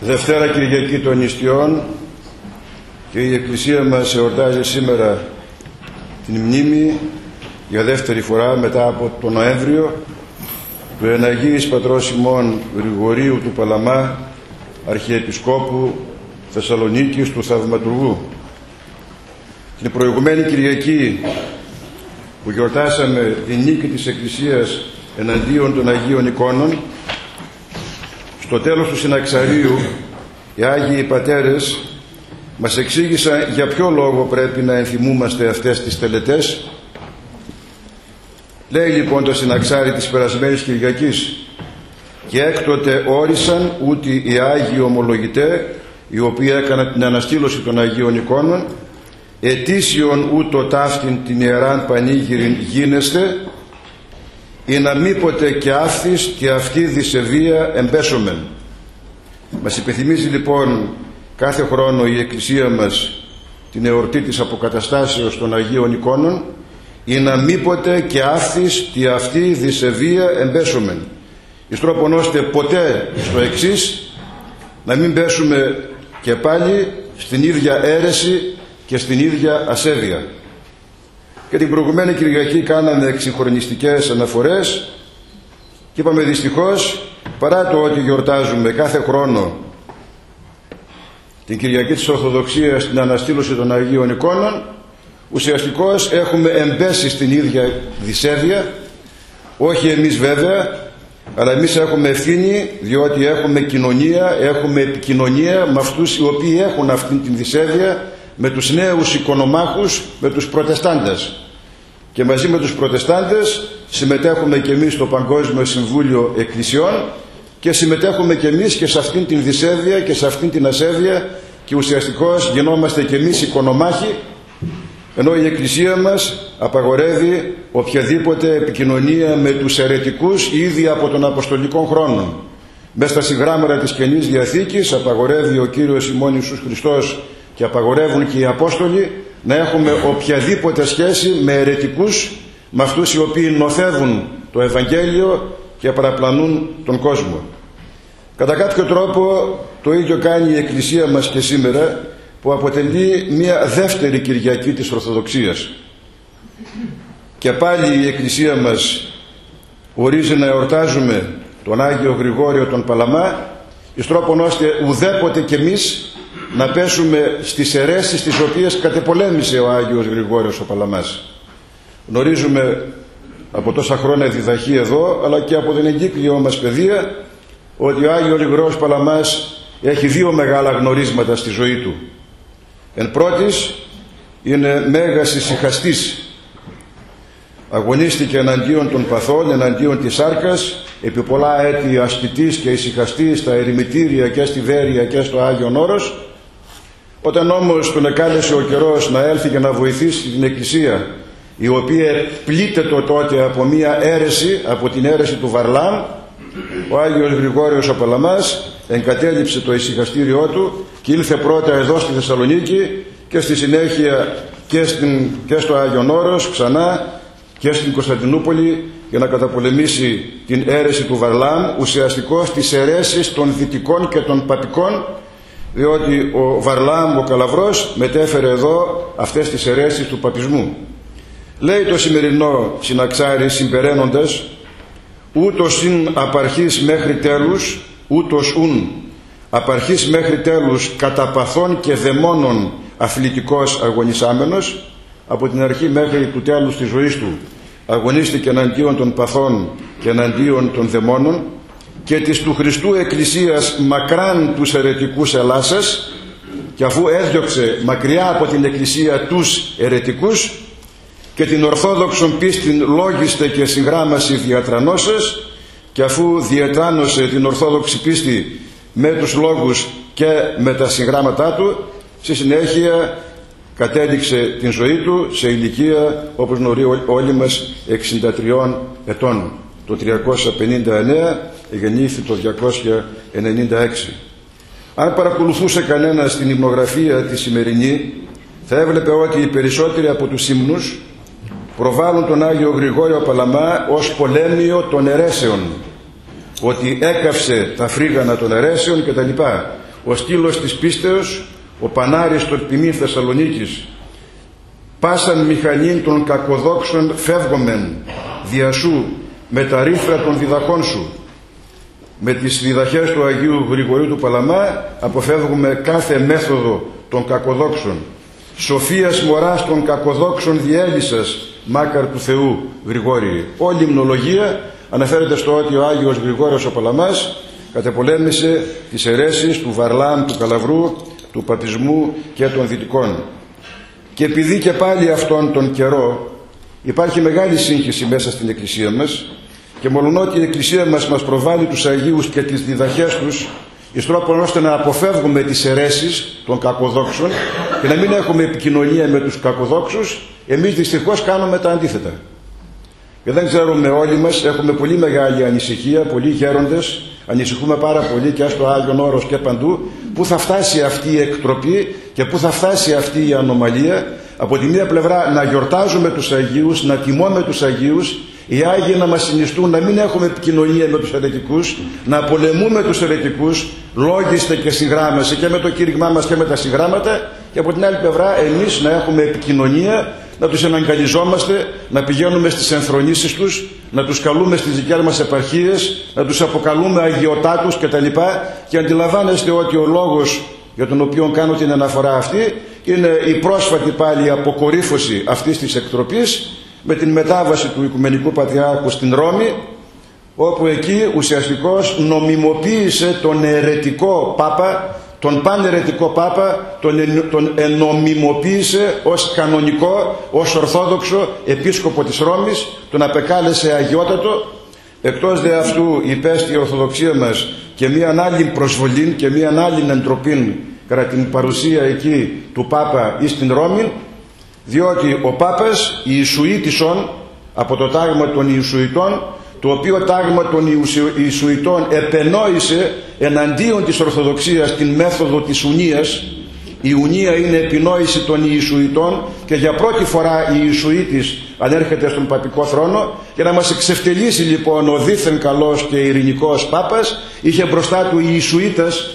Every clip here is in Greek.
Δευτέρα Κυριακή των Νηστιών και η Εκκλησία μας εορτάζει σήμερα την μνήμη για δεύτερη φορά μετά από τον Νοέμβριο του Εναγίης Πατρός ημών Γρηγορίου του Παλαμά, Αρχιεπισκόπου Θεσσαλονίκης του Θαυματουργού. Την προηγουμένη Κυριακή που γιορτάσαμε την νίκη της Εκκλησίας εναντίον των Αγίων Εικόνων, στο τέλος του Συναξαρίου οι Άγιοι Πατέρες μας εξήγησαν για ποιο λόγο πρέπει να ενθυμούμαστε αυτές τις τελετές. Λέει λοιπόν το Συναξάρι της περασμένης Κυριακής: «Και έκτοτε όρισαν ούτι οι Άγιοι Ομολογητέ, οι οποίοι έκαναν την αναστήλωση των Αγίων Εικόνων, ετήσιον ούτω ταύτην την Ιεράν Πανήγυριν γίνεστε, ή να μήποτε και άφθης και αυτή δισεβία εμπέσομεν». Μας υπενθυμίζει λοιπόν κάθε χρόνο η Εκκλησία μας την εορτή της αποκαταστάσεως των Αγίων Εικόνων, ή να μήποτε και άφθης και αυτή δισεβία εμπέσομεν, εις τρόπον ώστε ποτέ στο εξής να μην πέσουμε και πάλι στην ίδια αίρεση και στην ίδια ασέβεια. Και την προηγουμένη Κυριακή κάναμε εξυγχρονιστικές αναφορές και είπαμε δυστυχώς, παρά το ότι γιορτάζουμε κάθε χρόνο την Κυριακή της Ορθοδοξίας, την αναστήλωση των Αγίων Εικόνων, ουσιαστικώς έχουμε εμπέσει στην ίδια δισέβεια, όχι εμείς βέβαια, αλλά εμείς έχουμε ευθύνη, διότι έχουμε κοινωνία, έχουμε επικοινωνία με αυτούς οι οποίοι έχουν αυτήν την δισέβεια, με τους νέους οικονομάχους, με τους προτεστάντες. Και μαζί με τους προτεστάντες συμμετέχουμε και εμείς στο Παγκόσμιο Συμβούλιο Εκκλησιών και συμμετέχουμε και εμείς και σε αυτήν την δισέβεια και σε αυτήν την ασέβεια, και ουσιαστικώς γινόμαστε και εμείς οικονομάχοι, ενώ η Εκκλησία μας απαγορεύει οποιαδήποτε επικοινωνία με τους αιρετικούς ήδη από τον Αποστολικό χρόνο. Μέσα στα συγγράμματα της Καινής Διαθήκης απαγορεύει ο Κύριος ημών Ιησούς Χριστός και απαγορεύουν και οι Απόστολοι να έχουμε οποιαδήποτε σχέση με αιρετικούς, με αυτούς οι οποίοι νοθεύουν το Ευαγγέλιο και παραπλανούν τον κόσμο. Κατά κάποιο τρόπο το ίδιο κάνει η Εκκλησία μας και σήμερα, που αποτελεί μια δεύτερη Κυριακή της Ορθοδοξίας. Και πάλι η Εκκλησία μας ορίζει να εορτάζουμε τον Άγιο Γρηγόριο τον Παλαμά, εις τρόπον ώστε ουδέποτε κι εμείς να πέσουμε στις αιρέσεις τις οποίες κατεπολέμησε ο Άγιος Γρηγόριος ο Παλαμάς. Γνωρίζουμε από τόσα χρόνια διδαχή εδώ, αλλά και από την εγκύκλιο μας παιδεία, ότι ο Άγιος Γρηγόριος Παλαμάς έχει δύο μεγάλα γνωρίσματα στη ζωή του. Εν πρώτης, είναι μέγας ησυχαστής. Αγωνίστηκε εναντίον των παθών, εναντίον της σάρκας, επί πολλά έτη ασκητής και ησυχαστής στα ερημητήρια και στη Βέρεια και στο Άγιον Όρος. Όταν όμως τον εκάλεσε ο καιρός να έλθει και να βοηθήσει την Εκκλησία, η οποία πλήττεται τότε από μία αίρεση, από την αίρεση του Βαρλάμ, ο Άγιος Γρηγόριος ο Παλαμάς εγκατέλειψε το ησυχαστήριό του και ήλθε πρώτα εδώ στη Θεσσαλονίκη και στη συνέχεια και στο Άγιον Όρος ξανά και στην Κωνσταντινούπολη, για να καταπολεμήσει την αίρεση του Βαρλάμ, ουσιαστικώς τις αιρέσεις των δυτικών και των παπικών, διότι ο Βαρλάμ ο Καλαβρός μετέφερε εδώ αυτές τις αιρέσεις του παπισμού. Λέει το σημερινό Συναξάρι συμπεραίνοντας: «Ούτως ειν απαρχής μέχρι τέλους, ούτως ουν απαρχής μέχρι τέλους κατά παθών και δαιμόνων αθλητικός αγωνισάμενος». Από την αρχή μέχρι του τέλους της ζωής του αγωνίστηκε εναντίον των παθών και εναντίον των δαιμόνων, και της του Χριστού Εκκλησίας μακράν τους αιρετικούς ελάσσας, και αφού έδιωξε μακριά από την Εκκλησία τους αιρετικούς και την Ορθόδοξον πίστην λόγιστε και συγγράμμαση διατρανώσες, και αφού διετράνωσε την Ορθόδοξη πίστη με τους λόγους και με τα συγγράμματά του, στη συνέχεια κατέδειξε την ζωή του σε ηλικία, όπως γνωρίζουμε όλοι μας, 63 ετών. Το 359 γεννήθη το 296. Αν παρακολουθούσε κανένας την υμνογραφία τη σημερινή, θα έβλεπε ότι οι περισσότεροι από τους ύμνους προβάλλουν τον Άγιο Γρηγόριο Παλαμά ως πολέμιο των αιρέσεων, ότι έκαυσε τα φρίγανα των αιρέσεων κτλ. ο στήλος της πίστεως, ο πανάρης των ποιμήν Θεσσαλονίκης. Πάσαν μηχανήν των κακοδόξων φεύγομεν, δια σου, με τα ρήθρα των διδαχών σου. Με τις διδαχές του Αγίου Γρηγορίου του Παλαμά αποφεύγουμε κάθε μέθοδο των κακοδόξων. Σοφίας μοράς των κακοδόξων διέλυσας, μάκαρ του Θεού Γρηγόριοι. Όλη η υμνολογία αναφέρεται στο ότι ο Άγιος Γρηγόριος ο Παλαμάς κατεπολέμησε τις αιρέσεις του Βαρλάμ, του Καλαβρού, του παπισμού και των δυτικών. Και επειδή και πάλι αυτόν τον καιρό υπάρχει μεγάλη σύγχυση μέσα στην Εκκλησία μας, και μολονότι η Εκκλησία μας προβάλλει τους Αγίους και τις διδαχές τους εις τρόπον ώστε να αποφεύγουμε τις αιρέσεις των κακοδόξων και να μην έχουμε επικοινωνία με τους κακοδόξους, εμείς δυστυχώς κάνουμε τα αντίθετα. Και δεν ξέρουμε όλοι μας, έχουμε πολύ μεγάλη ανησυχία, πολλοί γέροντες, ανησυχούμε πάρα πολύ και στο Άγιον Όρος και παντού, πού θα φτάσει αυτή η εκτροπή και πού θα φτάσει αυτή η ανομαλία. Από τη μία πλευρά να γιορτάζουμε τους Αγίους, να τιμούμε τους Αγίους, οι Άγιοι να μας συνιστούν να μην έχουμε επικοινωνία με τους αιρετικούς, να πολεμούμε τους αιρετικούς, λόγιστε και συγγράμμεστε και με το κήρυγμά μας και με τα συγγράμματα, και από την άλλη πλευρά εμείς να έχουμε επικοινωνία, να τους εναγκαλιζόμαστε, να πηγαίνουμε στις ενθρονήσεις τους, να τους καλούμε στις δικές μας επαρχίες, να τους αποκαλούμε αγιοτάτους κτλ. Και αντιλαμβάνεστε ότι ο λόγος για τον οποίο κάνω την αναφορά αυτή είναι η πρόσφατη πάλι αποκορύφωση αυτής της εκτροπής με την μετάβαση του Οικουμενικού Πατριάρχου στην Ρώμη, όπου εκεί ουσιαστικώς νομιμοποίησε τον αιρετικό Πάπα, τον παναιρετικό Πάπα, τον ενομιμοποίησε ως κανονικό, ως ορθόδοξο επίσκοπο της Ρώμης, τον απεκάλεσε αγιότατο. Εκτός δε αυτού υπέστη η Ορθοδοξία μας και μία άλλη προσβολή και μία άλλη εντροπή κατά την παρουσία εκεί του Πάπα εις την Ρώμη, διότι ο Πάπας Ιησουήτισον από το τάγμα των Ιησουητών, το οποίο τάγμα των Ιησουητών επενόησε εναντίον της Ορθοδοξίας την μέθοδο της ουνίας. Η ουνία είναι επινόηση των Ιησουητών και για πρώτη φορά η Ιησουήτης ανέρχεται στον παπικό θρόνο. Για να μας εξευτελίσει λοιπόν ο δίθεν καλός και ειρηνικός Πάπας, είχε μπροστά του οι Ιησουήτας,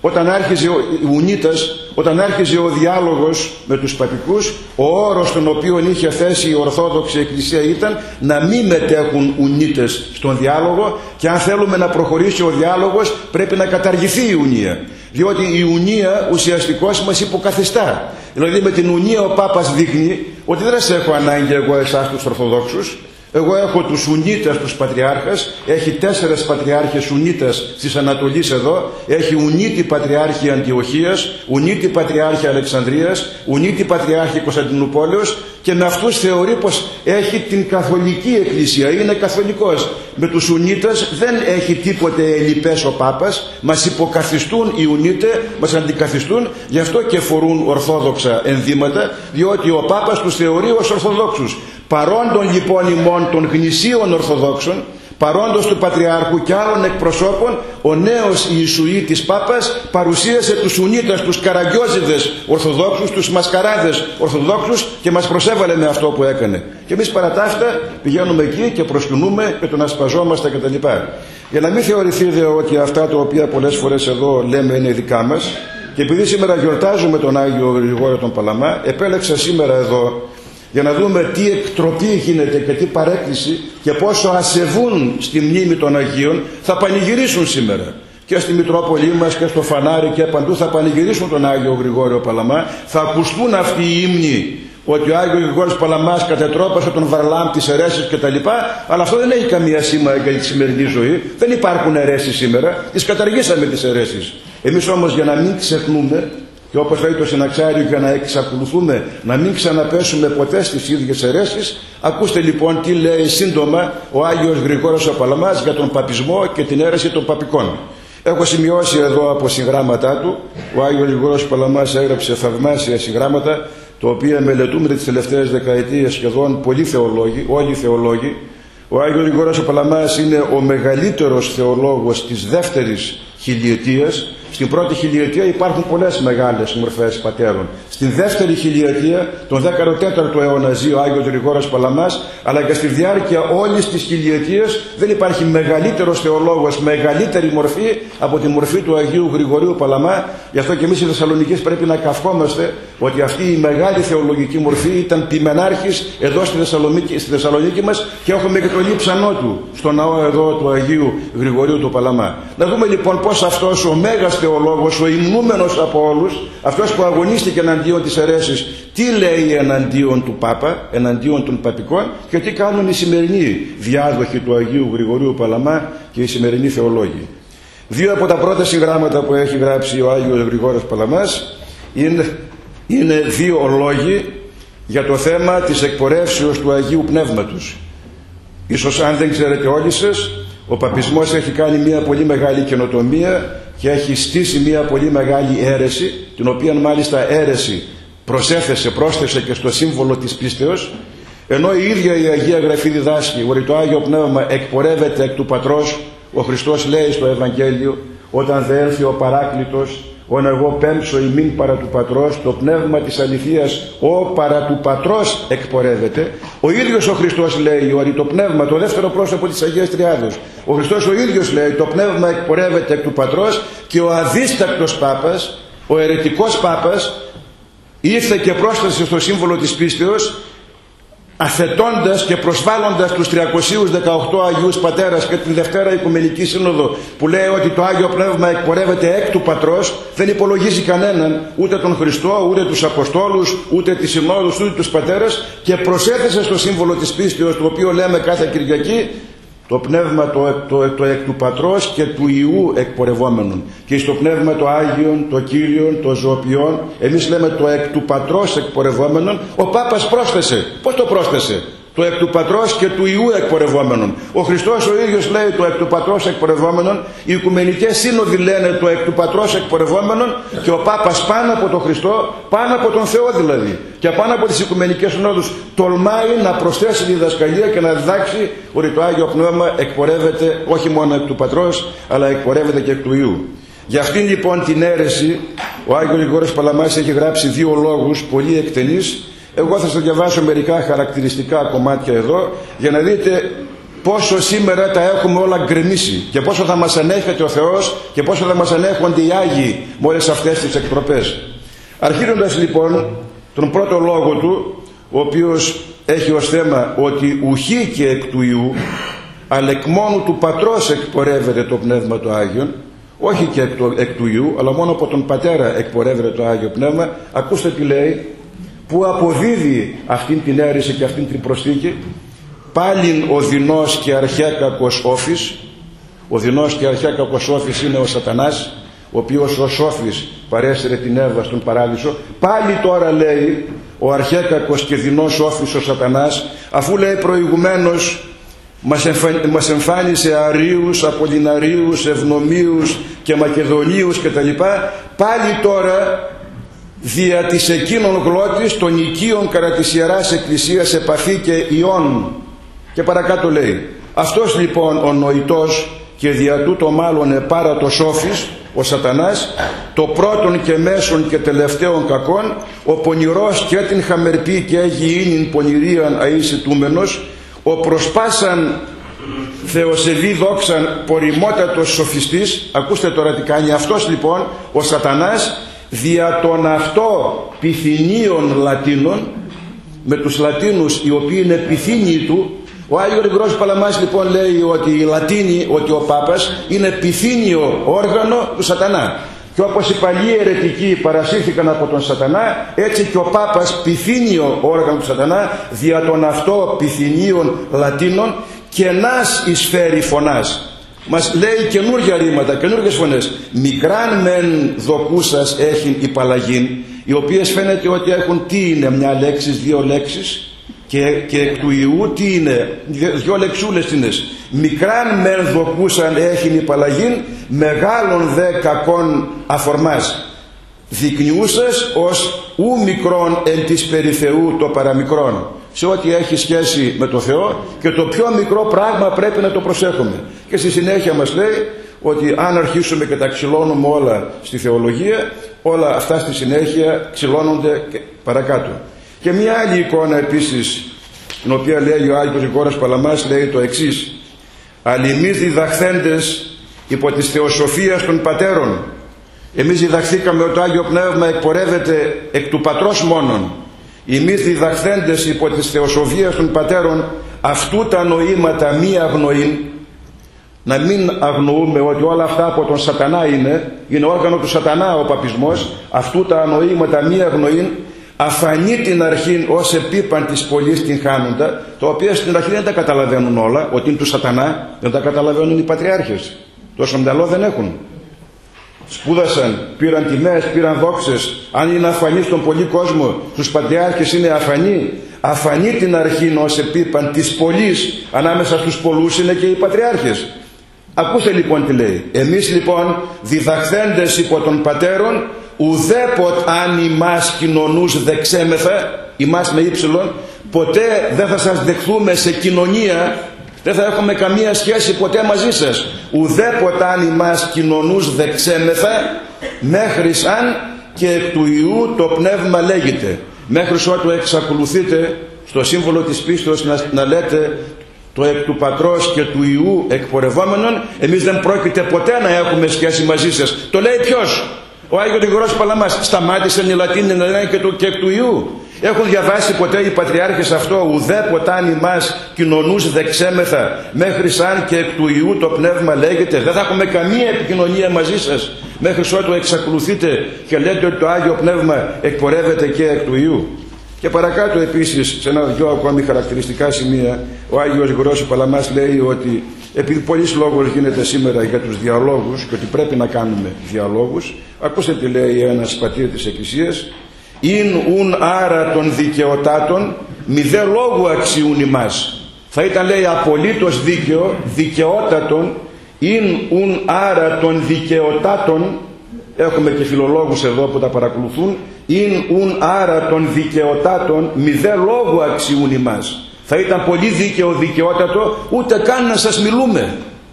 όταν άρχιζε ο διάλογος με τους παπικούς, ο όρος τον οποίο είχε θέσει η Ορθόδοξη Εκκλησία ήταν να μην μετέχουν ουνίτες στον διάλογο, και αν θέλουμε να προχωρήσει ο διάλογος πρέπει να καταργηθεί η ουνία, διότι η ουνία ουσιαστικώς μας υποκαθιστά. Δηλαδή με την ουνία ο Πάπας δείχνει ότι δεν σε έχω ανάγκη εγώ εσάς τους Ορθοδόξους. Εγώ έχω τους Ουνίτες, τους Πατριάρχες, έχει 4 Πατριάρχες Ουνίτες της Ανατολής εδώ, έχει Ουνίτη Πατριάρχη Αντιοχίας, Ουνίτη Πατριάρχη Αλεξανδρίας, Ουνίτη Πατριάρχη Κωνσταντινούπολεως, και με αυτούς θεωρεί πως έχει την Καθολική Εκκλησία, είναι καθολικός. Με τους Ουνίτες δεν έχει τίποτε ελλειπές ο Πάπας, μας υποκαθιστούν οι Ουνίτες, μας αντικαθιστούν, γι' αυτό και φορούν ορθόδοξα ενδύματα, διότι ο Πάπας τους θεωρεί ως Ορθοδόξους. Παρόντων λοιπόν ημών των γνησίων Ορθοδόξων, παρόντος του Πατριάρχου και άλλων εκπροσώπων, ο νέος Ιησουήτης Πάπας παρουσίασε τους Ουνίτες, τους Καραγκιόζηδες Ορθοδόξους, τους Μασκαράδες Ορθοδόξους, και μας προσέβαλε με αυτό που έκανε. Και εμείς παρά τα αυτά πηγαίνουμε εκεί και προσκυνούμε και τον ασπαζόμαστε κτλ. Για να μην θεωρηθείτε ότι αυτά τα οποία πολλές φορές εδώ λέμε είναι δικά μας, και επειδή σήμερα γιορτάζουμε τον Άγιο Γρηγόριο τον Παλαμά, επέλεξα σήμερα εδώ για να δούμε τι εκτροπή γίνεται και τι παρέκκληση και πόσο ασεβούν στη μνήμη των Αγίων. Θα πανηγυρίσουν σήμερα και στη Μητρόπολη μας και στο φανάρι και παντού, θα πανηγυρίσουν τον Άγιο Γρηγόριο Παλαμά, θα ακουστούν αυτοί οι ύμνοι ότι ο Άγιος Γρηγόριος Παλαμάς κατετρόπασε τον Βαρλάμ, τις αιρέσεις κτλ. Αλλά αυτό δεν έχει καμία σήμα για τη σημερινή ζωή. Δεν υπάρχουν αιρέσεις σήμερα, τις καταργήσαμε τις αιρέσεις. Εμείς όμως, για να μην ξεχνούμε, και όπως λέει το Συναξάριο, για να εξακολουθούμε να μην ξαναπέσουμε ποτέ στις ίδιες αιρέσεις, ακούστε λοιπόν τι λέει σύντομα ο Άγιος Γρηγόριος ο Παλαμάς για τον παπισμό και την αίρεση των παπικών. Έχω σημειώσει εδώ από συγγράμματά του. Ο Άγιος Γρηγόριος Παλαμάς έγραψε θαυμάσια συγγράμματα, τα οποία μελετούμε τις τελευταίες δεκαετίες σχεδόν πολλοί θεολόγοι, όλοι οι θεολόγοι. Ο Άγιος Γρηγόριος ο Παλαμάς είναι ο μεγαλύτερος θεολόγος της δεύτερης χιλιετίας. Στην πρώτη χιλιετία υπάρχουν πολλές μεγάλες μορφές πατέρων. Στην δεύτερη χιλιετία, τον 14ο αιώνα, ζει ο Άγιος Γρηγόρος Παλαμάς, αλλά και στη διάρκεια όλης της χιλιετίας δεν υπάρχει μεγαλύτερος θεολόγος, μεγαλύτερη μορφή από τη μορφή του Αγίου Γρηγορίου Παλαμά. Γι' αυτό και εμείς οι Θεσσαλονικείς πρέπει να καυχόμαστε ότι αυτή η μεγάλη θεολογική μορφή ήταν ποιμενάρχης εδώ στη Θεσσαλονίκη μας, και έχουμε και το λείψανό του στο ναό εδώ του Αγίου Γρηγορίου του Παλαμά. Να δούμε λοιπόν πως αυτός ο μέγας θεολόγος, ο υμνούμενος από όλους, αυτός που αγωνίστηκε εναντίον της αιρέσης, τι λέει εναντίον του Πάπα, εναντίον των παπικών, και τι κάνουν οι σημερινοί διάδοχοι του Αγίου Γρηγορίου Παλαμά και οι σημερινοί θεολόγοι. Δύο από τα πρώτα συγγράμματα που έχει γράψει ο Άγιος Γρηγόρος Παλαμάς είναι δύο λόγοι για το θέμα της εκπορεύσεως του Αγίου Πνεύματος. Ίσως αν δεν ξέρετε όλοι σας, ο παπισμός έχει κάνει μια πολύ μεγάλη καινοτομία και έχει στήσει μια πολύ μεγάλη αίρεση, την οποία μάλιστα αίρεση πρόσθεσε και στο σύμβολο της πίστεως, ενώ η ίδια η Αγία Γραφή διδάσκει ότι το Άγιο Πνεύμα εκπορεύεται εκ του Πατρός. Ο Χριστός λέει στο Ευαγγέλιο, όταν θα έρθει ο Παράκλητος, ον εγώ πέμψω ημίν παρά του Πατρός, το πνεύμα της αληθείας ο παρά του Πατρός εκπορεύεται. Ο ίδιος ο Χριστός λέει ότι το πνεύμα, το δεύτερο πρόσωπο της Αγίας Τριάδος, ο Χριστός ο ίδιος λέει το πνεύμα εκπορεύεται εκ του Πατρός, και ο αδίστακτος Πάπας, ο αιρετικός Πάπας, ήρθε και πρόσθεσε στο σύμβολο της πίστεως, αθετώντας και προσβάλλοντας τους 318 Αγίους Πατέρας και την Δευτέρα Οικουμενική Σύνοδο, που λέει ότι το Άγιο Πνεύμα εκπορεύεται εκ του Πατρός, δεν υπολογίζει κανέναν, ούτε τον Χριστό, ούτε τους Αποστόλους, ούτε τις Συνόδους, ούτε τους Πατέρας, και προσέθεσε στο σύμβολο της πίστεως, το οποίο λέμε κάθε Κυριακή, το πνεύμα το εκ του Πατρός και του Ιού εκπορευόμενον, και στο πνεύμα το Άγιον, το Κύριον, το Ζωοποιόν, εμείς λέμε το εκ του Πατρός εκπορευόμενον. Ο Πάπας πρόσθεσε. Πώς το πρόσθεσε? Το εκ του Πατρός και του Ιού εκπορευόμενον. Ο Χριστός ο ίδιος λέει το εκ του Πατρός εκπορευόμενον, οι Οικουμενικές Σύνοδοι λένε το εκ του Πατρός εκπορευόμενον, και ο Πάπας πάνω από τον Χριστό, πάνω από τον Θεό δηλαδή, και πάνω από τις Οικουμενικές Συνόδους, τολμάει να προσθέσει τη διδασκαλία και να διδάξει ότι το Άγιο Πνεύμα εκπορεύεται όχι μόνο εκ του Πατρός, αλλά εκπορεύεται και εκ του Ιού. Για αυτήν λοιπόν την αίρεση ο Άγιος Γρηγόρος Παλαμάς έχει γράψει δύο λόγους πολύ εκτενείς. Εγώ θα σας διαβάσω μερικά χαρακτηριστικά κομμάτια εδώ, για να δείτε πόσο σήμερα τα έχουμε όλα γκρεμίσει και πόσο θα μας ανέχεται ο Θεός και πόσο θα μας ανέχονται οι Άγιοι με όλες αυτές τις εκτροπές. Αρχίζοντας λοιπόν τον πρώτο λόγο του, ο οποίος έχει ως θέμα ότι ουχή και εκ του Ιού, αλλά εκ μόνου του Πατρός εκπορεύεται το Πνεύμα το Άγιον, όχι και εκ του Ιού, αλλά μόνο από τον Πατέρα εκπορεύεται το Άγιο Πνεύμα. Ακούστε τι λέει, που αποδίδει αυτήν την αίρεση και αυτήν την προσθήκη. Πάλιν ο δεινός και αρχαίκακος όφης. Ο δεινός και αρχαίκακος όφης είναι ο Σατανάς, ο οποίος ο Σόφης παρέσυρε την Εύα στον παράδεισο. Πάλι τώρα λέει ο αρχαίκακος και δεινός όφης ο Σατανάς, αφού λέει προηγουμένως μας εμφάνισε αρίους, απολυναρίους, ευνομίους και μακεδονίους κτλ. Πάλι τώρα δια της εκείνων γλώτης των οικείων κατά της Ιεράς Εκκλησίας επαφή και ιών. Και παρακάτω λέει, αυτός λοιπόν ο νοητός και δια τούτο μάλλον επάρατος Σόφης, ο Σατανάς, το πρώτον και μέσον και τελευταίον κακόν, ο πονηρός και την χαμερπή και αγιήνην πονηρίαν αεισιτούμενος, ο προσπάσαν θεοσεβή δόξαν ποριμότατος σοφιστής. Ακούστε τώρα τι κάνει αυτός λοιπόν ο Σατανάς, δια των αυτό πυθυνίων Λατίνων, με τους Λατίνους οι οποίοι είναι πυθύνιοι του. Ο Άγιος Γρηγόρος Παλαμάς λοιπόν λέει ότι οι Λατίνοι, ότι ο Πάπας είναι πυθύνιο όργανο του Σατανά. Και όπως οι παλιοί αιρετικοί παρασύρθηκαν από τον Σατανά, έτσι και ο Πάπας πυθύνιο όργανο του Σατανά, δια των αυτό πυθυνίων Λατίνων, κενάς εισφέρει φωνάς. Μας λέει καινούργια ρήματα, καινούργιες φωνές. Μικράν μεν δοκούσας έχει υπαλλαγήν, οι οποίες φαίνεται ότι έχουν τι είναι, μια λέξη, δύο λέξεις, και εκ του Ιού τι είναι, δύο λεξούλες είναι. Μικράν μεν δοκούσαν έχει υπαλλαγήν, μεγάλων δε κακών αφορμάς. Δεικνιούσας ως ου μικρόν εν της περί Θεού το παραμικρόν. Σε ό,τι έχει σχέση με το Θεό, και το πιο μικρό πράγμα πρέπει να το προσέχουμε. Και στη συνέχεια μας λέει ότι αν αρχίσουμε και τα ξυλώνουμε όλα στη θεολογία, όλα αυτά στη συνέχεια ξυλώνονται και παρακάτω. Και μια άλλη εικόνα επίσης, την οποία λέει ο Άγιος Γρηγόριος Παλαμάς, λέει το εξής: «Αλλημείς διδαχθέντες υπό της θεοσοφίας των πατέρων». Εμείς διδαχθήκαμε ότι το Άγιο Πνεύμα εκπορεύεται εκ του Πατρός μόνον. Εμείς διδαχθέντες υπό της θεοσοφίας των πατέρων, αυτού τα νοήματα μη αγνοήν. Να μην αγνοούμε ότι όλα αυτά από τον σατανά είναι όργανο του σατανά ο παπισμός. Αυτού τα νοήματα μη αγνοήν, αφανεί την αρχήν ως επίπαν της πολλής την χάνοντα, τα οποία στην αρχή δεν τα καταλαβαίνουν όλα, ότι είναι του σατανά, δεν τα καταλαβαίνουν οι πατριάρχες. Τόσο μυαλό δεν έχουν. Σπούδασαν, πήραν τιμές, πήραν δόξες. Αν είναι αφανή στον πολύ κόσμο, τους πατριάρχες είναι αφανή. Αφανή την αρχήν ως επίπαν της πολλής, ανάμεσα στους πολλούς είναι και οι πατριάρχες. Ακούστε λοιπόν τι λέει. Εμείς λοιπόν διδαχθέντες υπό των πατέρων, ουδέποτ αν ημάς κοινωνούς δεξέμεθα, ημάς με ύψιλον, ποτέ δεν θα σας δεχθούμε σε κοινωνία, δεν θα έχουμε καμία σχέση ποτέ μαζί σας. Ουδέποτ αν ημάς κοινωνούς δεξέμεθα, μέχρι αν και εκ του Ιού το πνεύμα λέγεται. Μέχρι ότου εξακολουθείτε στο σύμβολο της πίστεως να λέτε το εκ του Πατρός και του Ιού εκπορευόμενον, εμείς δεν πρόκειται ποτέ να έχουμε σχέση μαζί σας. Το λέει ποιος? Ο Άγιος Γρηγόριος Παλαμάς. Σταμάτησαν οι Λατίνοι να λένε και εκ του Ιού? Έχουν διαβάσει ποτέ οι πατριάρχες αυτό? Ουδέποτε αν ημάς κοινωνούς δεξέμεθα, μέχρι σαν και εκ του Ιού το πνεύμα λέγεται. Δεν θα έχουμε καμία επικοινωνία μαζί σας μέχρι ότου εξακολουθείτε και λέτε ότι το Άγιο Πνεύμα εκπορεύεται και εκ του Ιού. Και παρακάτω επίσης, σε ένα-δυο ακόμη χαρακτηριστικά σημεία, ο Άγιος Γρηγόριος Παλαμάς λέει ότι επειδή πολλής λόγος γίνεται σήμερα για τους διαλόγους και ότι πρέπει να κάνουμε διαλόγους, ακούστε τι λέει ένας πατήρ της Εκκλησίας: «Ειν ουν άρα των δικαιοτάτων, μη δε λόγου αξιούν ημάς». Θα ήταν, λέει, απολύτως δίκαιο, δικαιότατον, «ειν ουν άρα των δικαιοτάτων». Έχουμε και φιλολόγους εδώ που τα παρακολουθούν. «Ειν ουν άρα των δικαιοτάτων, μη δε λόγου αξιούν ημάς». Θα ήταν πολύ δίκαιο, δικαιότατο, ούτε καν να σας μιλούμε.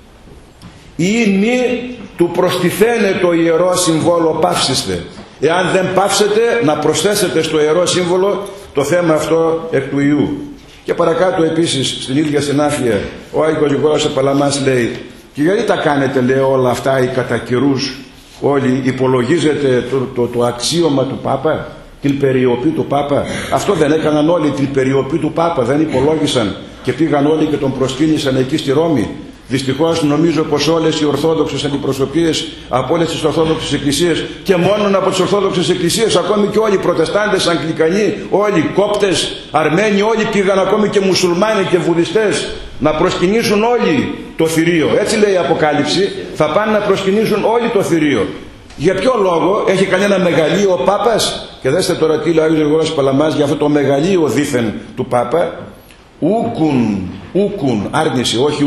Ή μη του προστιθένε το ιερό συμβόλο παύσιστε. Εάν δεν παύσετε, να προσθέσετε στο ιερό σύμβολο το θέμα αυτό εκ του Ιού. Και παρακάτω επίσης στην ίδια συνάφεια ο Άγιος Γρηγόριος Παλαμάς λέει: «Και γιατί τα κάνετε, λέει, όλα αυτά οι κατά καιρούς όλοι? Υπολογίζετε το αξίωμα του Πάπα, την περιοπή του Πάπα? Αυτό δεν έκαναν όλοι, την περιοπή του Πάπα? Δεν υπολόγισαν και πήγαν όλοι και τον προσκύνησαν εκεί στη Ρώμη? Δυστυχώς νομίζω πως όλες οι ορθόδοξες αντιπροσωπείες από όλες τις ορθόδοξες εκκλησίες, και μόνον από τις ορθόδοξες εκκλησίες, ακόμη και όλοι οι προτεστάντες, Αγγλικανοί, όλοι οι Κόπτες, Αρμένοι, όλοι πήγαν, ακόμη και μουσουλμάνοι και βουδιστές, να προσκυνήσουν όλοι το θηρίο. Έτσι λέει η Αποκάλυψη, θα πάνε να προσκυνήσουν όλοι το θηρίο. Για ποιο λόγο? Έχει κανένα μεγαλείο ο Πάπας? Και δέστε τώρα τι λέει ο Άγιος Γρηγόριος Παλαμάς για αυτό το μεγαλείο δήθεν του Πάπα. Ούκουν, άρνηση, όχι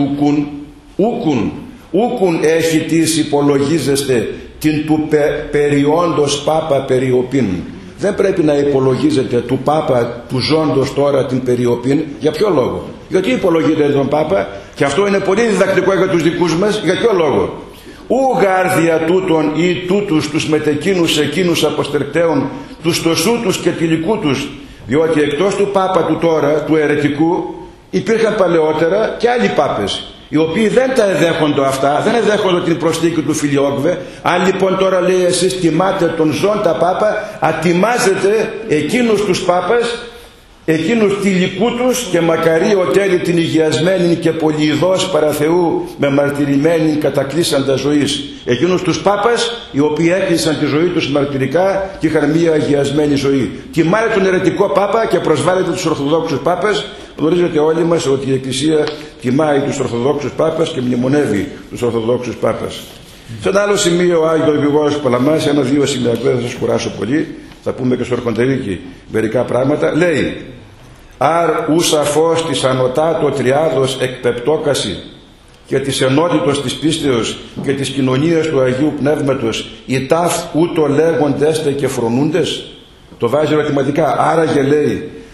ούκουν έχει τις υπολογίζεστε την του περιόντος Πάπα περιοπήν. Δεν πρέπει να υπολογίζετε του Πάπα του ζώντος τώρα την περιοπήν. Για ποιο λόγο? Γιατί υπολογίζετε τον Πάπα? Και αυτό είναι πολύ διδακτικό για τους δικούς μας. Για ποιο λόγο? Ου γάρδια τούτων ή τούτους τους μετεκίνους εκείνους αποστερκταίων τους τοσούτους και τυλικούτους, διότι εκτός του Πάπα του τώρα, του αιρετικού, υπήρχαν παλαιότερα και άλλοι Πάπες, οι οποίοι δεν τα εδέχονται αυτά, δεν εδέχονται την προσθήκη του Φιλιόκβε. Αν λοιπόν τώρα, λέει, εσείς τιμάτε τον ζώντα Πάπα, ατιμάζετε εκείνους τους Πάπες, εκείνους τυλικούτους, και μακαρί ο τέλει την υγιασμένη και πολυειδώς παραθεού με μαρτυρημένη κατακλείσαντα ζωής. Εκείνους τους Πάπας οι οποίοι έκλεισαν τη ζωή τους μαρτυρικά και είχαν μία αγιασμένη ζωή. Τιμάτε τον αιρετικό Πάπα και προσβάλλετε τους Ορθοδόξους Πάπες. Γνωρίζετε όλοι μας ότι η Εκκλησία τιμάει τους Ορθοδόξους Πάπας και μνημονεύει τους Ορθοδόξους Πάπας. Σε ένα άλλο σημείο ο Άγιος Γρηγόριος Παλαμάς, ένα-δύο σημεία, δεν θα σας κουράσω πολύ, θα πούμε και στο Αρχοντερίκη μερικά πράγματα, λέει: «Αρ ούσα φως της ανωτάτω τριάδος εκπεπτόκαση και της ενότητος της πίστεως και της κοινωνίας του Αγίου Πνεύματος οι ταφ ούτω λέγοντέστε και φρονούντες». Το βάζει ερωτηματικά. Άραγε, λέει,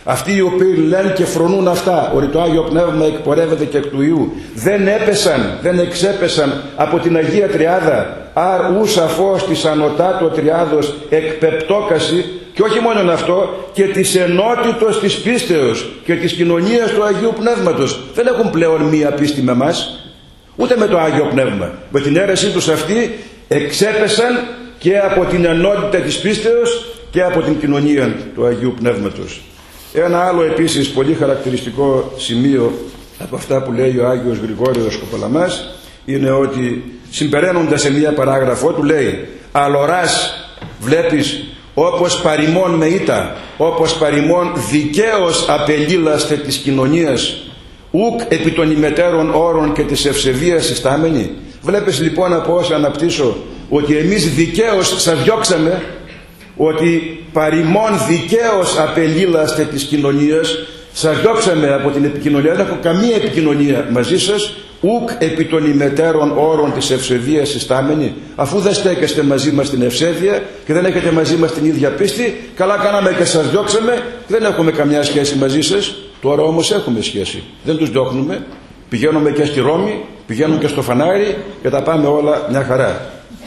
αυτοί οι οποίοι λένε και φρονούν αυτά, ότι το Άγιο Πνεύμα εκπορεύεται και εκ του Υιού, δεν εξέπεσαν από την Αγία Τριάδα, αρ ου σαφώς της ανωτάτω τριάδος εκπεπτόκαση, και όχι μόνο αυτό, και της ενότητος της πίστεως και της κοινωνίας του Αγίου Πνεύματος. Δεν έχουν πλέον μία πίστη με μας, ούτε με το Άγιο Πνεύμα. Με την αίρεσή τους αυτή εξέπεσαν και από την ενότητα της πίστεως και από την κοινωνία του Αγίου Πνεύματος. Ένα άλλο επίσης πολύ χαρακτηριστικό σημείο από αυτά που λέει ο Άγιος Γρηγόριος ο Παλαμάς είναι ότι, συμπεραίνοντας σε μία παράγραφο του, λέει «Αλοράς βλέπεις όπως παρημών με ήττα, όπως παρημών δικαίως απελήλαστε της κοινωνίας, ουκ επί των ημετέρων όρων και της ευσεβίας συστάμενοι». Βλέπεις λοιπόν από όσα αναπτύσσω ότι εμείς δικαίως σας διώξαμε, ότι παρημών δικαίως απελήλαστε της κοινωνίας, σας διώξαμε από την επικοινωνία, δεν έχω καμία επικοινωνία μαζί σας, ουκ επί των ημετέρων όρων της ευσεβίας συστάμενοι. Αφού δεν στέκεστε μαζί μας στην ευσέβεια και δεν έχετε μαζί μας την ίδια πίστη, καλά κάναμε και σας διώξαμε, δεν έχουμε καμιά σχέση μαζί σας. Τώρα όμως έχουμε σχέση, δεν τους διώχνουμε, πηγαίνουμε και στη Ρώμη, πηγαίνουμε και στο Φανάρι και τα πάμε όλα μια χαρά.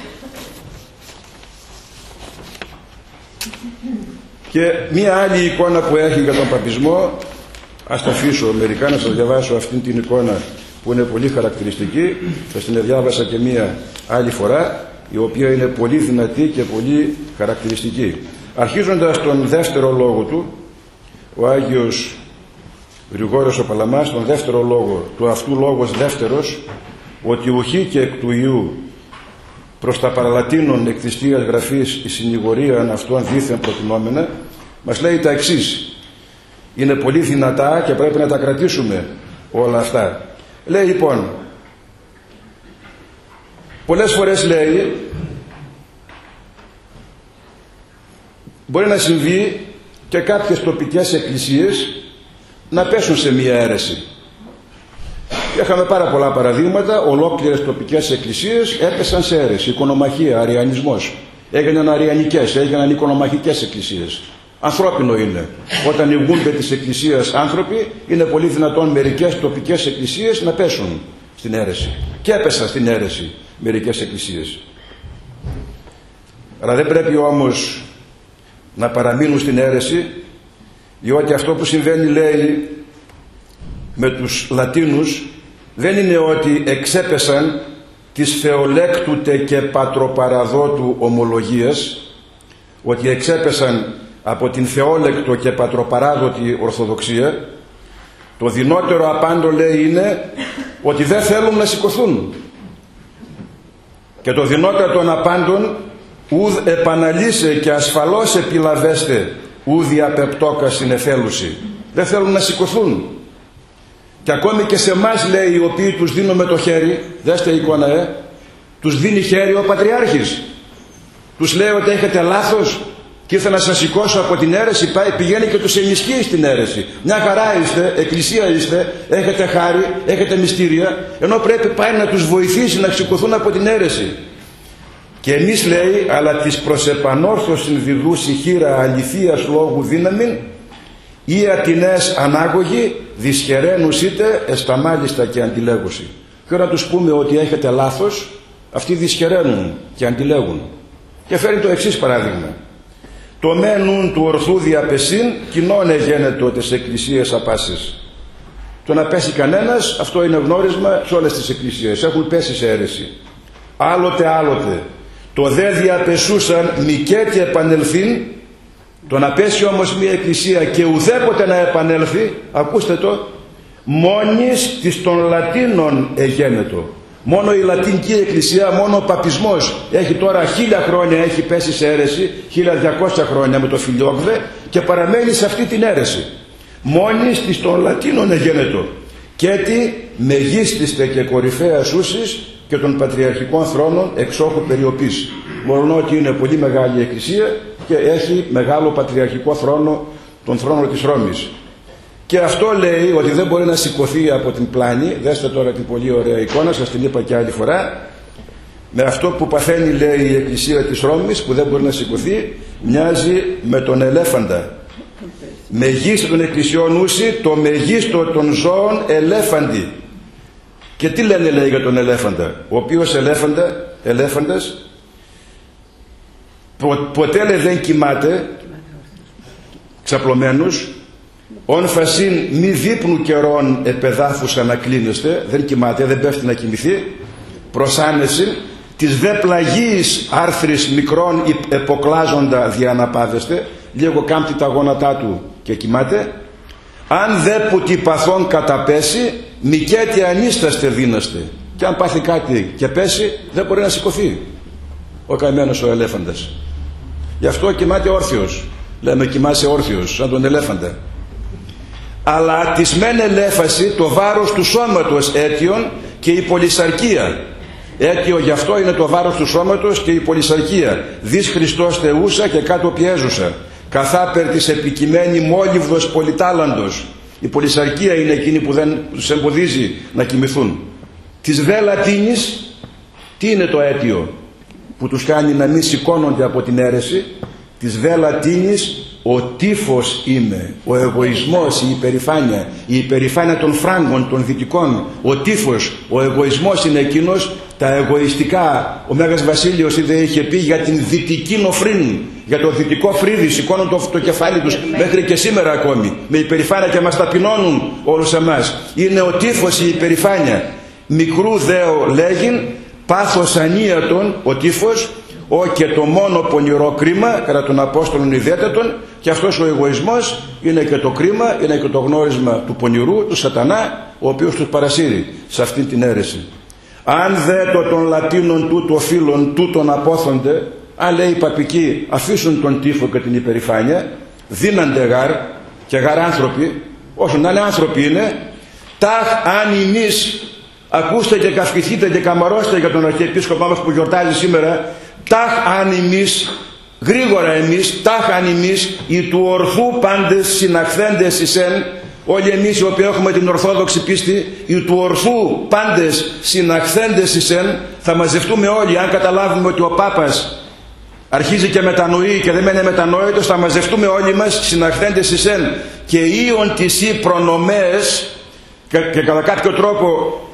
Και μία άλλη εικόνα που έχει για τον παπισμό, ας τα αφήσω μερικά να σας διαβάσω αυτήν την εικόνα που είναι πολύ χαρακτηριστική. Σας την διάβασα και μία άλλη φορά, η οποία είναι πολύ δυνατή και πολύ χαρακτηριστική. Αρχίζοντας τον δεύτερο λόγο του, ο Άγιος Γρηγόριος ο Παλαμάς, τον δεύτερο λόγο του αυτού λόγος δεύτερος, ότι ουχή και εκ του Υιού προς τα παραλατίνων εκ της Θείας Γραφής η συνηγορία αυτών δήθεν προτινόμενα, μας λέει τα εξής. Είναι πολύ δυνατά και πρέπει να τα κρατήσουμε όλα αυτά. Λέει λοιπόν, πολλές φορές λέει, μπορεί να συμβεί και κάποιες τοπικές εκκλησίες να πέσουν σε μία αίρεση. Είχαμε πάρα πολλά παραδείγματα, ολόκληρες τοπικές εκκλησίες έπεσαν σε αίρεση, οικονομαχία, αριανισμός. Έγιναν αριανικές, έγιναν οικονομαχικές εκκλησίες. Ανθρώπινο είναι. Όταν ηγούνται της εκκλησίας άνθρωποι, είναι πολύ δυνατόν μερικές τοπικές εκκλησίες να πέσουν στην αίρεση. Και έπεσαν στην αίρεση μερικές εκκλησίες. Αλλά δεν πρέπει όμως να παραμείνουν στην αίρεση, διότι αυτό που συμβαίνει, λέει, με τους Λατίνους δεν είναι ότι εξέπεσαν της θεολέκτουτε και πατροπαραδότου ομολογίας, ότι εξέπεσαν από την θεόλεκτο και πατροπαράδοτη Ορθοδοξία. Το δυνότερο απάντο, λέει, είναι ότι δεν θέλουν να σηκωθούν. Και το δυνότερο των απάντων, ουδ επαναλύσε και ασφαλώς επιλαβέστε, ουδ διαπεπτόκα συνεθέλουση. Δεν θέλουν να σηκωθούν. Και ακόμη και σε εμάς, λέει, οι οποίοι τους δίνουμε το χέρι, δέστε εικόνα, τους δίνει χέρι ο Πατριάρχης. Τους λέει ότι έχετε λάθος και ήρθα να σας σηκώσω από την αίρεση, πηγαίνει και τους ενισχύει στην αίρεση. Μια χαρά είστε, εκκλησία είστε, έχετε χάρη, έχετε μυστήρια, ενώ πρέπει πάει να τους βοηθήσει να σηκωθούν από την αίρεση. Και εμείς, λέει, αλλά της προς επανόρθωσιν διδούση χείρα αληθείας λόγου δύναμην, ή ατινές ανάγωγοι δυσχεραίνους είτε εσταμάλιστα και αντιλέγουσι. Και όταν τους πούμε ότι έχετε λάθος, αυτοί δυσχεραίνουν και αντιλέγουν. Και φέρνει το εξής παράδειγμα. Το μένουν του ορθού διαπεσίν κοινών εγένετο τις εκκλησίες απάσης. Το να πέσει κανένας, αυτό είναι γνώρισμα σε όλες τις εκκλησίες. Έχουν πέσει σε αίρεση. Άλλοτε. Το δε διαπεσούσαν μικέ και επανελθήν. Το να πέσει όμως μια εκκλησία και ουδέποτε να επανέλθει, ακούστε το, μόνης της των Λατίνων εγένετο. Μόνο η Λατινική Εκκλησία, μόνο ο παπισμός έχει τώρα 1000 χρόνια, έχει πέσει σε αίρεση, 1200 χρόνια με το Φιλιόγδε, και παραμένει σε αυτή την αίρεση. Μόνης της των Λατίνων εγένετο. Και τι μεγίστηστε και κορυφαία σούσης και των πατριαρχικών θρόνων εξόχου περιοπής. Μόνο ότι είναι πολύ μεγάλη εκκλησία και έχει μεγάλο πατριαρχικό θρόνο, τον θρόνο της Ρώμης. Και αυτό λέει ότι δεν μπορεί να σηκωθεί από την πλάνη. Δέστε τώρα την πολύ ωραία εικόνα, σας την είπα και άλλη φορά. Με αυτό που παθαίνει, λέει, η εκκλησία της Ρώμης, που δεν μπορεί να σηκωθεί, μοιάζει με τον ελέφαντα. Μεγίστη των εκκλησιών ούση, το μεγίστο των ζώων ελέφαντη. Και τι λένε, λέει, για τον ελέφαντα? Ο οποίος ελέφαντας ποτέ, λέει, δεν κοιμάται ξαπλωμένους, ον φασίν μη δείπνου καιρών επεδάφους ανακλίνεστε, δεν κοιμάται, δεν πέφτει να κοιμηθεί, προσάνεση, της δε πλαγίης άρθρης μικρών εποκλάζοντα διαναπάδεστε, λίγο κάμπτει τα γόνατά του και κοιμάται. Αν δε που τι παθών καταπέσει, μικέτι ανίσταστε δύναστε. Και αν πάθει κάτι και πέσει, δεν μπορεί να σηκωθεί ο καημένος ο ελέφαντας. Γι' αυτό κοιμάται όρθιος. Λέμε κοιμάσαι όρθιος, σαν τον ελέφαντα. Αλλά της μεν ελέφαση το βάρος του σώματος αίτιον και η πολυσαρκία. Αίτιο γι' αυτό είναι το βάρος του σώματος και η πολυσαρκία. Δις Χριστός θεούσα και κάτω πιέζουσα. Καθάπερ της επικειμένη μόλιβδος πολυτάλαντος. Η πολυσαρκία είναι εκείνη που δεν τους εμποδίζει να κοιμηθούν. Της δε λατίνης, τι είναι το αίτιο που τους κάνει να μην σηκώνονται από την αίρεση? Της δε λατίνης ο τύφος είμαι, ο εγωισμός, η υπερηφάνεια των Φράγκων, των Δυτικών. Ο τύφος, ο εγωισμός είναι εκείνος, τα εγωιστικά. Ο Μέγας Βασίλειος δεν είχε πει για την δυτική νοφρήν, για το δυτικό φρύδι, σηκώνουν το κεφάλι τους μέχρι και σήμερα ακόμη, με υπερηφάνεια, και μας ταπεινώνουν όλους εμάς. Είναι ο τύφος, η υπερηφάνεια. Μικρού δέο λέγειν, πάθος ανίατον, ο τύφος, και το μόνο πονηρό κρίμα κατά των Απόστολων ιδέτατων, και αυτός ο εγωισμός είναι και το κρίμα, είναι και το γνώρισμα του πονηρού, του σατανά, ο οποίος τους παρασύρει σε αυτή την αίρεση. Αν δε των Λατίνων τούτο φίλων τούτον απόθονται, αν, λέει, οι παπικοί αφήσουν τον τύφο και την υπερηφάνεια, δίνανται γάρ, και γάρ άνθρωποι, όσο να είναι άνθρωποι είναι, τάχ αν εμείς, ακούστε και καυκηθείτε και καμαρώστε για τον Αρχιεπίσκοπό μας που γιορτάζει σήμερα, τάχ αν εμείς, γρήγορα εμείς, τάχ αν εμείς, οι του ορθού πάντες συναχθέντες εισέν, όλοι εμείς οι οποίοι έχουμε την ορθόδοξη πίστη, οι του ορθού πάντες συναχθέντες εισέν, θα μαζευτούμε όλοι. Αν καταλάβουμε ότι ο Πάπας αρχίζει και μετανοεί και δεν μένει μετανόητος, θα μαζευτούμε όλοι μας συναχθέντες εισέν, και ήον της ή προνομές, και κατά κάποιο τρόπο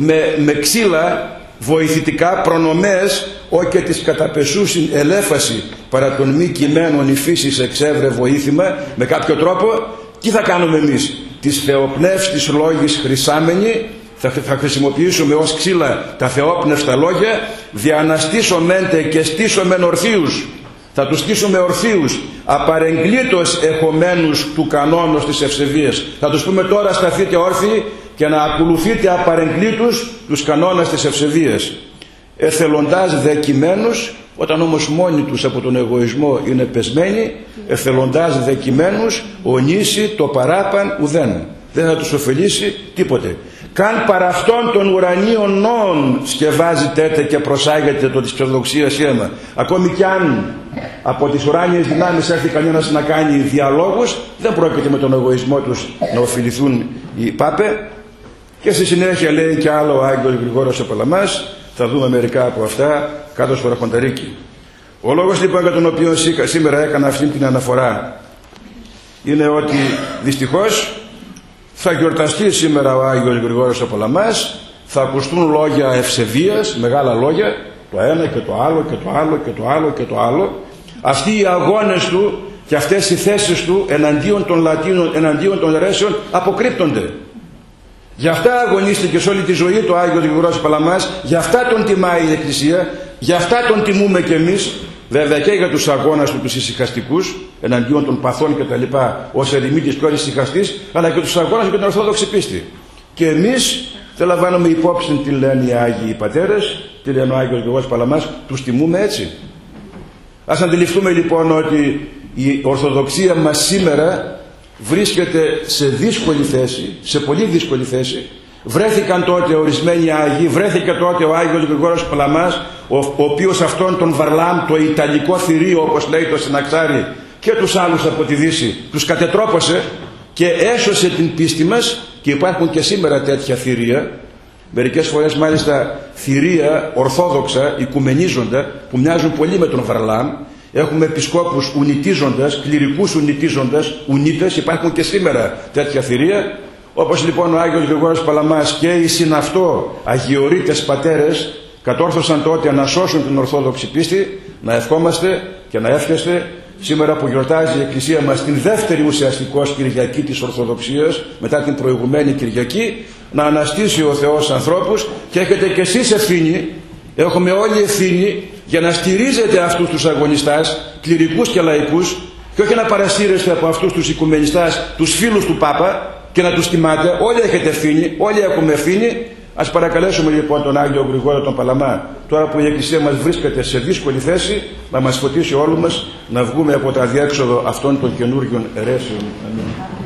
με ξύλα βοηθητικά, προνομές, και της καταπεσούσιν ελέφαση παρά των μη κειμένων η φύσης εξεύρε βοήθημα, με κάποιο τρόπο. Τι θα κάνουμε εμείς? Τις θεοπνεύστης λόγης χρυσάμενοι, θα χρησιμοποιήσουμε ως ξύλα τα θεόπνευστα λόγια, διαναστήσομέντε και στήσομεν ορθίους. Θα τους στήσουμε ορθίους, απαρεγκλήτως εχομένους του κανόνος της ευσεβίας. Θα τους πούμε τώρα σταθείτε όρθιοι και να ακολουθείτε απαρεγκλήτους τους κανόνες της ευσεβίας. Εθελοντάς δε κειμένους, όταν όμως μόνοι τους από τον εγωισμό είναι πεσμένοι, εθελοντάς δε κειμένους, ονήσει το παράπαν ουδέν. Δεν θα τους ωφελήσει τίποτε. Καν παρά αυτόν των ουρανίων νόων σκευάζετε και προσάγετε το της ψευδοξίας αίμα. Ακόμη κι αν από τις ουράνιες δυνάμεις έρθει κανένας να κάνει διαλόγους, δεν πρόκειται με τον εγωισμό τους να ωφεληθούν οι Πάπε. Και στη συνέχεια λέει και άλλο ο Άγγελος Γρηγόριος ο Παλαμάς, θα δούμε μερικά από αυτά κάτω στο Ραχονταρίκι. Ο λόγος λοιπόν για τον οποίο σήμερα έκανα αυτή την αναφορά είναι ότι δυστυχώς θα γιορταστεί σήμερα ο Άγιος Γρηγόριος ο Παλαμάς, θα ακουστούν λόγια ευσεβίας, μεγάλα λόγια, το ένα και το άλλο και το άλλο και το άλλο και το άλλο. Αυτοί οι αγώνες του και αυτές οι θέσεις του εναντίον των Λατίνων, εναντίον των αιρέσεων αποκρύπτονται. Γι' αυτά αγωνίστηκε σε όλη τη ζωή του Άγιος Γρηγόριος Παλαμάς, γι' αυτά τον τιμάει η Εκκλησία, γι' αυτά τον τιμούμε κι εμείς, βέβαια και για τους αγώνες του τους ησυχαστικούς, εναντίον των παθών και τα λοιπά, ως ερημίτης και ως ησυχαστής, αλλά και τους αγώνες για την Ορθόδοξη πίστη. Και εμείς δεν λαμβάνουμε υπόψη τι λένε οι Άγιοι Πατέρες, τι λένε ο Άγιος Γρηγόριος Παλαμάς, τους τιμούμε έτσι. Ας αντιληφθούμε λοιπόν ότι η Ορθοδοξία μας σήμερα βρίσκεται σε δύσκολη θέση, σε πολύ δύσκολη θέση. Βρέθηκαν τότε ορισμένοι Άγιοι, βρέθηκε τότε ο Άγιος Γρηγόριος Παλαμάς, ο οποίος αυτόν τον Βαρλάμ, το Ιταλικό θηρίο όπως λέει το Συναξάρι, και τους άλλους από τη Δύση, τους κατετρόπωσε και έσωσε την πίστη μας. Και υπάρχουν και σήμερα τέτοια θηρία, μερικές φορές μάλιστα θηρία ορθόδοξα, οικουμενίζοντα, που μοιάζουν πολύ με τον Βαρλάμ, Έχουμε επισκόπους ουνητίζοντας, κληρικούς ουνητίζοντας, ουνίτες, υπάρχουν και σήμερα τέτοια θηρία. Όπως λοιπόν ο Άγιος Γρηγόριος Παλαμάς και οι συναυτό αγιορείτες πατέρες κατόρθωσαν τότε να σώσουν την Ορθόδοξη πίστη, να ευχόμαστε και να εύχεστε σήμερα που γιορτάζει η Εκκλησία μας την δεύτερη ουσιαστικώς Κυριακή της Ορθοδοξίας μετά την προηγουμένη Κυριακή, να αναστήσει ο Θεός ανθρώπους, και έχετε και εσείς ευθύνη, έχουμε όλοι ευθύνη για να στηρίζετε αυτούς τους αγωνιστάς, κληρικούς και λαϊκούς, και όχι να παρασύρεστε από αυτούς τους οικουμενιστάς, τους φίλους του Πάπα, και να τους τιμάτε. Όλοι έχετε ευθύνη, όλοι έχουμε ευθύνη. Ας παρακαλέσουμε λοιπόν τον Άγιο Γρηγόριο τον Παλαμά, τώρα που η Εκκλησία μας βρίσκεται σε δύσκολη θέση, να μας φωτίσει όλους μας να βγούμε από το αδιέξοδο αυτών των καινούργιων αιρέσεων. Αμήν.